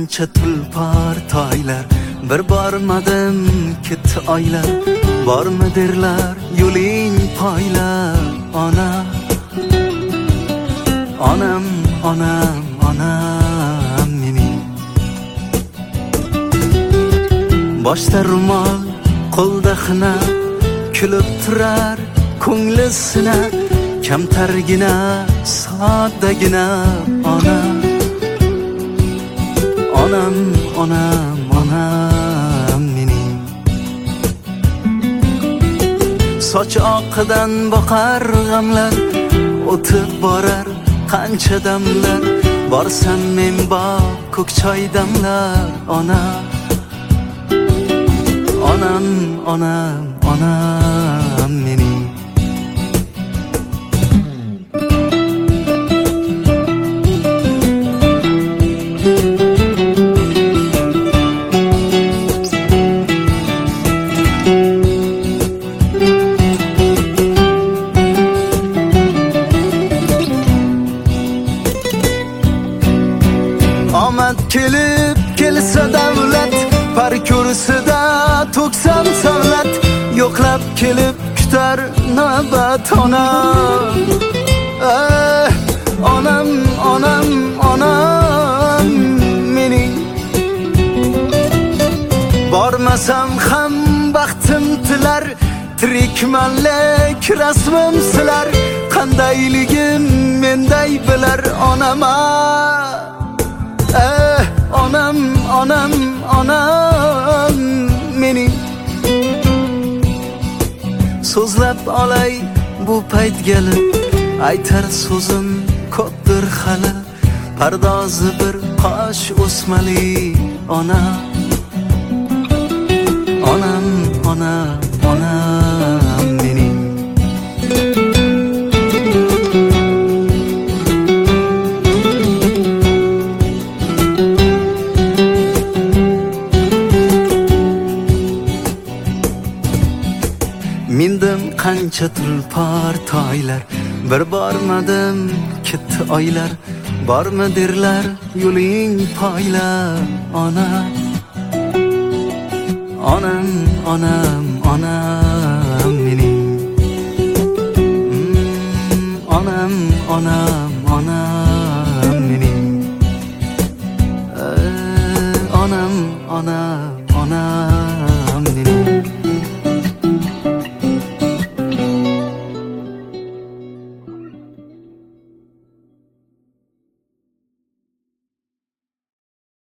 qancha tulpor toylar, bir bormadim ketdi oylar. Bormi derlar yo'ling poylar. Ona, onam, onam, onam mening. Boshda rumol, qo'lda xina, kulib turar ko'nglisina, kamtargina, soddagina. Ona, onam, onam, onam mening. Soch oqidan boqar g'amlar, o'tib borar qancha damlar. Borsam men bog' ko'k choy damlar. Ona, onam, onam, onam mening. Omad kelib kelsa davlat, par kursida to'ksam savlat. Yo'qlab kelib kutar navbat. Ona, onam, onam, onam mening. Bormasam ham baxtim tilar, tirikmanlik rasmim silar. Qandayligim menday bilar onama. Onam, onam, onam mening. So'zlab olay bu payt gelib, aytar so'zim ko'pdir hali. Pardozi bir qosh o'smali. Ona, onam, onam, onam mening. Mindim qancha tulpor toylar, bir bormadim ketdi oylar. Bormi derlar yo'ling poylar. Ona, onam, onam, onam mening. Onam, onam, onam mening. Onam, onam, onam